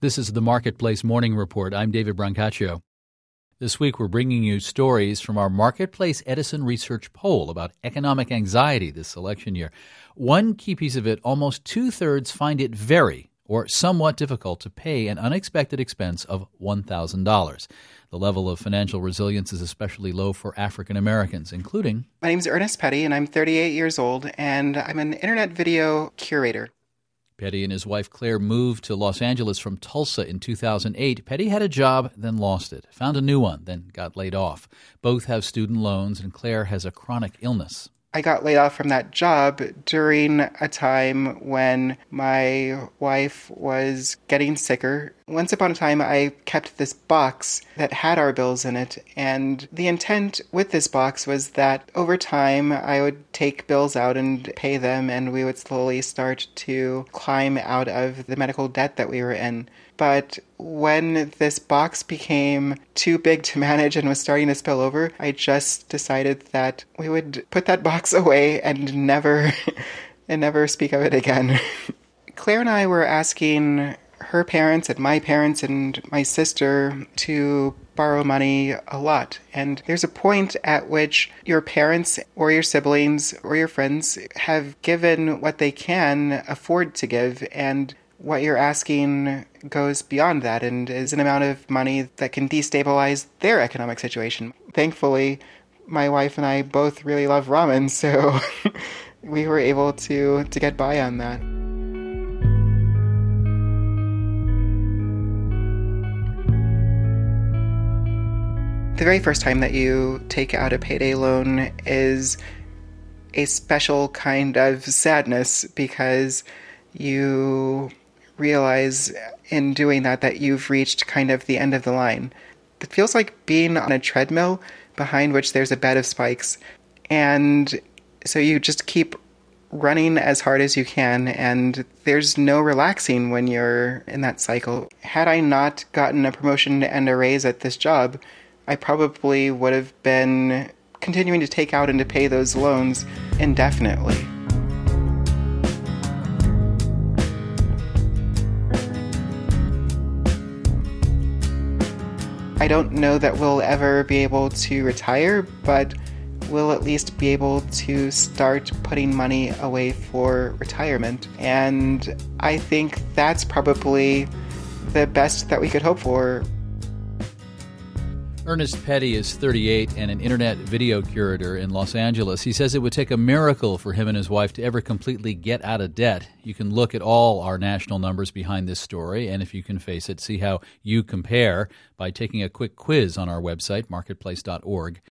This is the Marketplace Morning Report. I'm David Brancaccio. This week, we're bringing you stories from our Marketplace Edison Research poll about economic anxiety this election year. One key piece of it, almost two-thirds find it very or somewhat difficult to pay an unexpected expense of $1,000. The level of financial resilience is especially low for African Americans, including... My name is Ernest Petty, and I'm 38 years old, and I'm an internet video curator. Petty and his wife Claire moved to Los Angeles from Tulsa in 2008. Petty had a job, then lost it, found a new one, then got laid off. Both have student loans, and Claire has a chronic illness. I got laid off from that job during a time when my wife was getting sicker. Once upon a time, I kept this box that had our bills in it, and the intent with this box was that over time, I would take bills out and pay them, and we would slowly start to climb out of the medical debt that we were in. But when this box became too big to manage and was starting to spill over, I just decided that we would put that box away and never speak of it again. Claire and I were asking her parents and my sister to borrow money a lot. And there's a point at which your parents or your siblings or your friends have given what they can afford to give, and what you're asking goes beyond that and is an amount of money that can destabilize their economic situation. Thankfully, my wife and I both really love ramen, so we were able to get by on that. The very first time that you take out a payday loan is a special kind of sadness because you realize in doing that you've reached kind of the end of the line. It feels like being on a treadmill behind which there's a bed of spikes. And so you just keep running as hard as you can, and there's no relaxing when you're in that cycle. Had I not gotten a promotion and a raise at this job, I probably would have been continuing to take out and to pay those loans indefinitely. I don't know that we'll ever be able to retire, but we'll at least be able to start putting money away for retirement. And I think that's probably the best that we could hope for. Ernest Petty is 38 and an internet video curator in Los Angeles. He says it would take a miracle for him and his wife to ever completely get out of debt. You can look at all our national numbers behind this story, and if you can face it, see how you compare by taking a quick quiz on our website, marketplace.org.